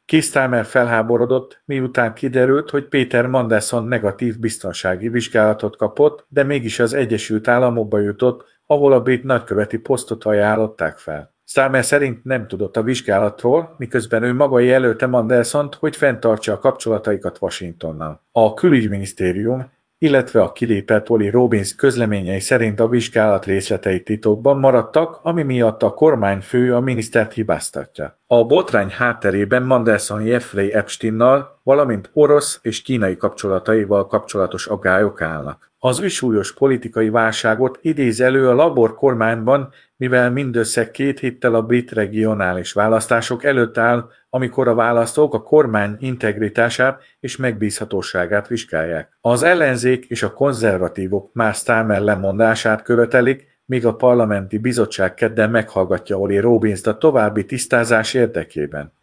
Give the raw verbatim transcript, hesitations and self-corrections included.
Keir Starmer felháborodott, miután kiderült, hogy Peter Mandelson negatív biztonsági vizsgálatot kapott, de mégis az Egyesült Államokba jutott, ahol a brit nagyköveti posztot ajánlották fel. Starmer szerint nem tudott a vizsgálatról, miközben ő maga jelölte Mandelsont, hogy fenntartsa a kapcsolataikat Washingtonnal. A külügyminisztérium, illetve a kilépett Oli Robbins közleményei szerint a vizsgálat részletei titokban maradtak, ami miatt a kormányfő a minisztert hibáztatja. A botrány hátterében Mandelson Jeffrey Epsteinnal, valamint orosz és kínai kapcsolataival kapcsolatos aggályok állnak. Az új súlyos politikai válságot idéz elő a Labour kormányban, mivel mindössze két héttel a brit regionális választások előtt áll, amikor a választók a kormány integritását és megbízhatóságát vizsgálják. Az ellenzék és a konzervatívok már Starmer lemondását követelik, míg a parlamenti bizottság kedden meghallgatja Oli Robbinst a további tisztázás érdekében.